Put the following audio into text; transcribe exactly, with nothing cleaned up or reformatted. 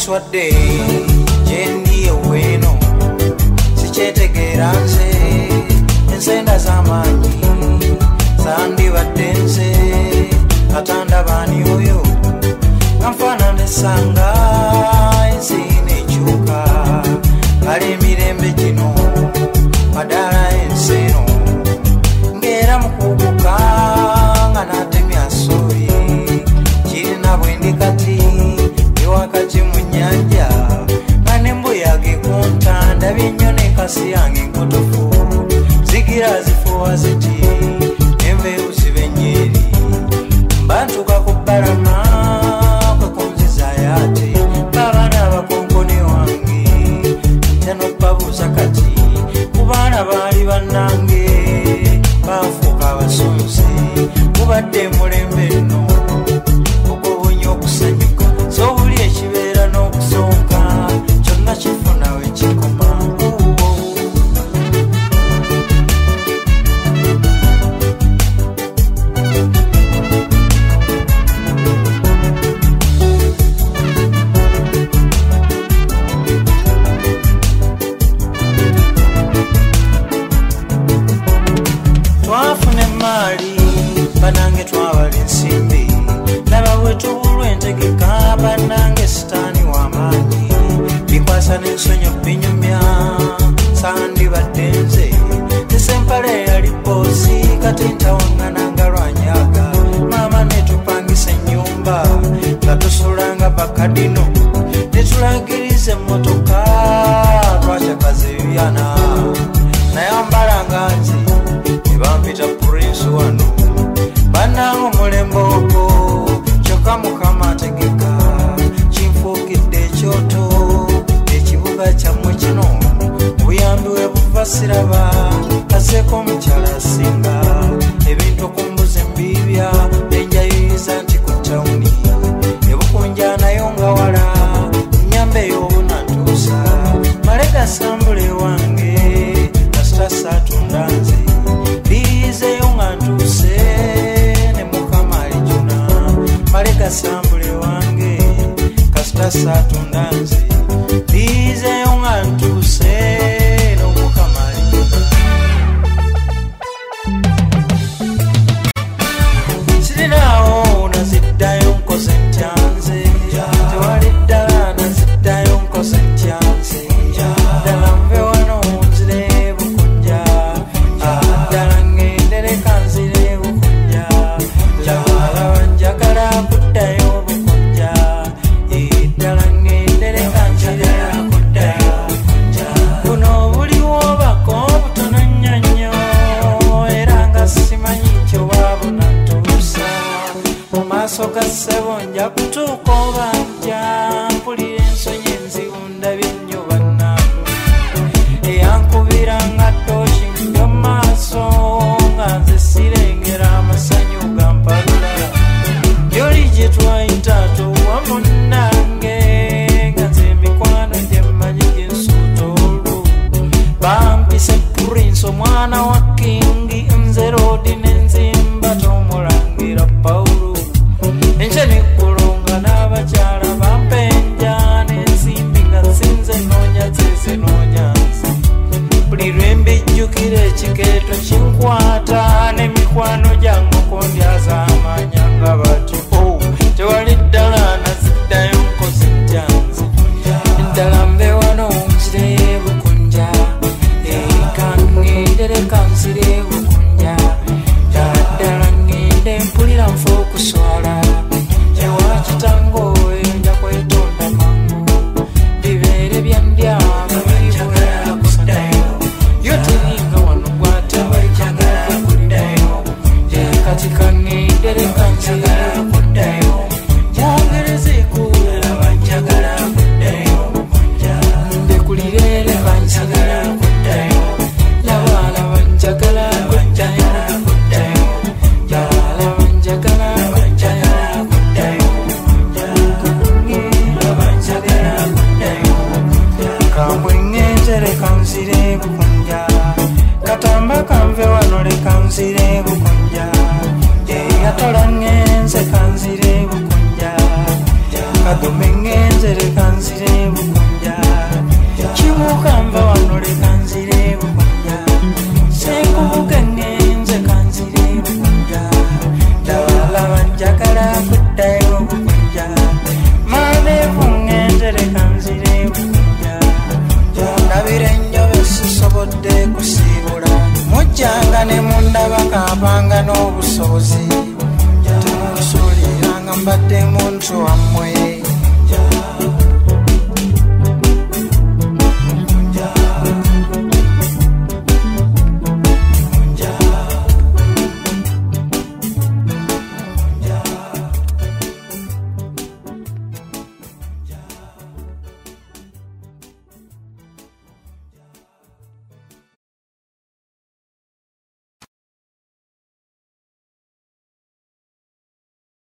nswadde gyendi eweno sikyetegeera nze ensenda z'amaanyi zandibadde nze atandabaani oyo nfaanana essanga ensi nekyuka kale emirembe gino madaala ensi eno ng'era mukuguka nga n'atemya sooyi kirina bwendi kati ewakati mu nnyanja nga n'embuyaga ekunta ndabye ennyoni enkasi yange enkotofu zigira zifuuwa ziti enveeru ziba ennyeri mbantuka ku bbalama kwe kunzizayo ate babaana abakonkoni wange teno babuuza kati ku baana baali bannange baafuuka abasonze mubadde mulembe nno okubunya okusanyuka z'obuli ekibeera n'okusonka kyonna kifuna we kikoma. Twafuna emaali banange twabala ensimbi laba bwe tubulwa entegeka banange sitaani w'amaanyi bikwasa n'ensonyi binyumya sandibadde nze esempale yali boosi kati ntawaŋŋananga lwanyaga maama netupangisa ennyumba nga tusulanga bakadino netulagiriza emmotoka twacakaza ebyana nayambalanga nze bampita Prince wano banange omulembe ogwo kyokka mukama ategeka kinfuukidde ekyoto ekibuga kyammwe kino obuyambi we buva siraba aseeko omukyala asinga ebintu okumbuza embiibya enjayiriza nti ku tawuni ebukunja nayo nga wala nyambe ey'obunantuusa malega sambule wange kasita saatunda nze liizeyo nga ntuuse ne mukama alijuna malega sambule wange kasita saatunda nze liizeyo nga ntuuse ne mukama alijuna sirinaawo naziddayo nkoze ntya nze tewali ddala naziddayo nkoze ntya nze ddala nve wano nzire bukunja ddala ngendere kanzire bukunja ddala njagala kuddayo bukunja ddala ngendere kanzire kuddayo buno buliwo bako obutono nnyo nnyo era nga simanyi kyoba bunatuusa mu maaso ga ssebo nja kutuuka obanja mpulira ensonyi enzibu ndabye nnyo bannange eyankubira nga tooki mu maaso nga nze sirengera amasanyu gampalula yoli gye twayita towa munnange nga nze emikwano gye mmanyi gyensuuta olwo bampise Prince omwana wa kingi nze roodi n'enzimba tomulangira Pawulo enkya negulunga n'abakyala bampenja n'ensimbi nga sinze noonya zeze noonya nze buli lwe mbijjukira ekikeeto kinkwata n'emikwano gyange okundyaza amanya nga bati o tewali ddala naziddayo nkozi ntya nze ddala mbe wano nzire bukunja ekangedere kanzire bukunja ddala ngende mpulira nfa okuswala ewakitango eyo nja kwetonda mangu bibeere byandya babibula kuddayo yo teringa wano gwatewajagala kuddayo kati kangedere kanzire kuddayo njongereza ekuula banjagala kuddayo ndekulirere banjagala kuddayo labala banjagala kuddayo yala banjagala banjagala kuddayo banjagala kuddayo kambwengenze leka nzire bukunja katamba kanve wano leka nzire bukunja yatola ngenze kanzire bukunja kadume ngenze leka nzire mundaba kaabanga n'obusobozi temunsuuliranga mbadde muntu wammwe